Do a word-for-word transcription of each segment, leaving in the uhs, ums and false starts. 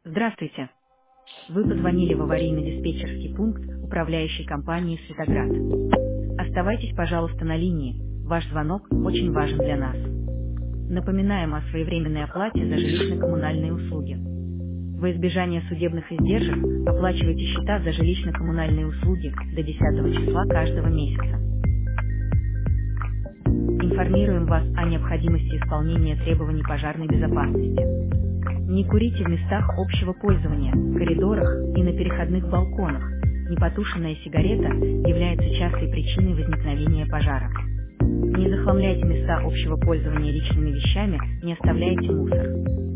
Здравствуйте. Вы позвонили в аварийно-диспетчерский пункт управляющей компании «Светоград». Оставайтесь, пожалуйста, на линии. Ваш звонок очень важен для нас. Напоминаем о своевременной оплате за жилищно-коммунальные услуги. Во избежание судебных издержек оплачивайте счета за жилищно-коммунальные услуги до десятого числа каждого месяца. Информируем вас о необходимости исполнения требований пожарной безопасности. Не курите в местах общего пользования, коридорах и на переходных балконах. Непотушенная сигарета является частой причиной возникновения пожара. Не захламляйте места общего пользования личными вещами, не оставляйте мусор.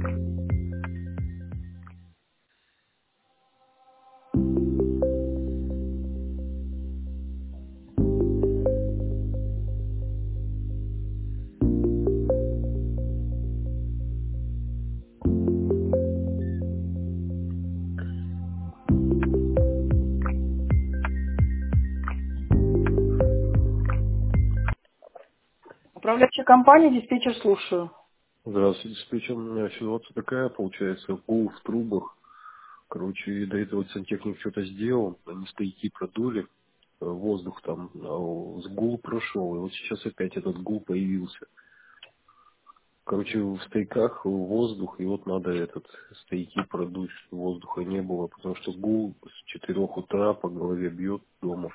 Управляющая компания, диспетчер, слушаю. Здравствуйте, диспетчер. У меня ситуация такая, получается, гул в трубах. Короче, до этого сантехник что-то сделал, они стояки продули, э, воздух там, а с гул прошел, и вот сейчас опять этот гул появился. Короче, в стояках воздух, и вот надо этот стояки продуть, чтобы воздуха не было, потому что гул с четырех утра по голове бьет дома.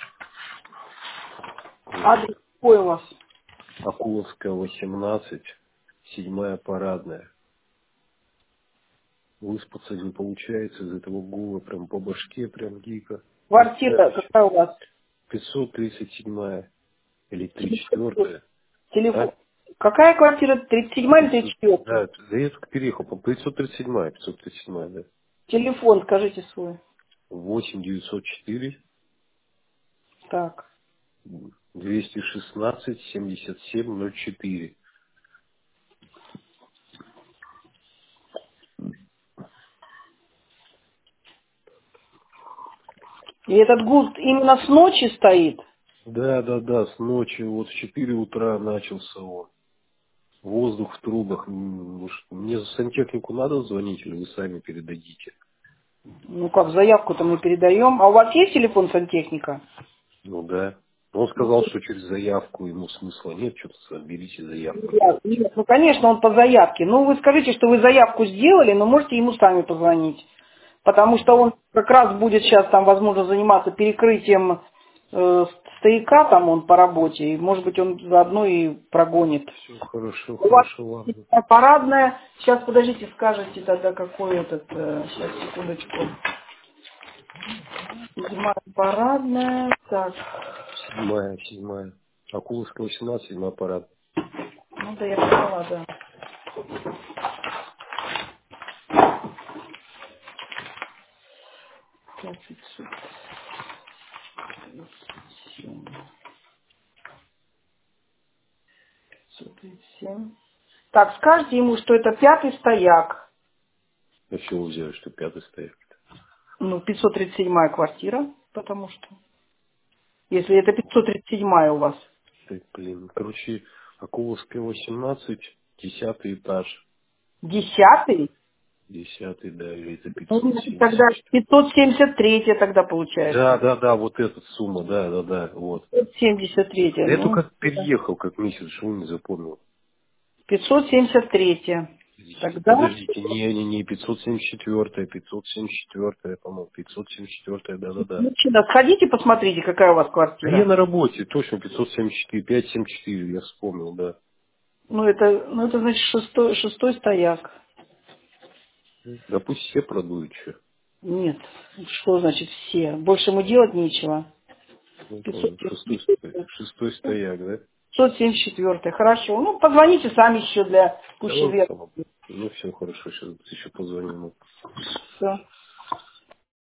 Вот. Адрес какой у вас? Акуловская, восемнадцать, седьмая парадная. Выспаться не получается из этого гула, прям по башке, прям дико. Квартира какая у вас? пятьсот тридцать седьмая или Телефон. тридцать четвёртая. Телефон. А? Какая квартира? тридцать седьмая или тридцать пятьсот, четвёртая? да, да я только переехал, по пятьсот тридцать седьмая, пятьсот тридцать седьмая, да. Телефон, скажите свой. восемь девятьсот четыре Так. двести шестнадцать семьдесят семь ноль четыре. И этот гул именно с ночи стоит? Да, да, да, с ночи, вот в четыре утра начался он. Воздух в трубах. М, уж мне за сантехнику надо звонить или вы сами передадите? Ну как, заявку-то мы передаем. А у вас есть телефон сантехника? Ну да. Он Ну, сказал, что через заявку ему смысла нет, что-то берите заявку нет, делайте. нет, ну, конечно, он по заявке. Ну, вы скажите, что вы заявку сделали, но можете ему сами позвонить. Потому что он как раз будет сейчас там, возможно, заниматься перекрытием э, стояка, там он по работе, и, может быть, он заодно и прогонит. Все хорошо, У вас хорошо, ладно. парадная. Сейчас, подождите, скажите тогда, какой этот... э, сейчас, секундочку. Седьмая парадная. Так. Седьмая, седьмая. Акуловская восемнадцать, седьмой аппарат. Ну да, я поняла, да. Так, пятьсот тридцать семь. пятьсот тридцать семь. Так, скажите ему, что это пятый стояк. А чего вы взяли, что пятый стоит? Ну, пятьсот тридцать седьмая квартира, потому что... Если это пятьсот тридцать седьмая у вас. Так, блин, короче, Акуловская восемнадцать, десятый этаж. Десятый? Десятый, да, или это Ну, пятьсот значит, семьдесят тогда четыре. пятьсот семьдесят три тогда Да, получается. да, да, вот эта сумма, да, да, да, вот. пятьсот семьдесят три, Да я ну, только переехал как месяц, что не запомнил. пятьсот семьдесят три. Подождите, Тогда, подождите, не, не, не, пятьсот семьдесят четыре, пятьсот семьдесят четыре, по-моему, пятьсот семьдесят четыре, да, да, да. мужчина, сходите, посмотрите, какая у вас А я квартира. на работе, точно, пятьсот семьдесят четыре, пятьсот семьдесят четыре, я вспомнил, да. Ну, это, ну, это значит шестой, шестой стояк. Да пусть все продуют, что. Нет, что значит все? Больше ему делать нечего. Ну, пятьсот понял. Шестой, семьдесят sto- четыре. шестой стояк, да? пятьсот семьдесят четыре. Хорошо. Ну, позвоните сами еще для Да пущей ладно, веры. слава богу. Ну все, хорошо, сейчас еще позвоним. Все.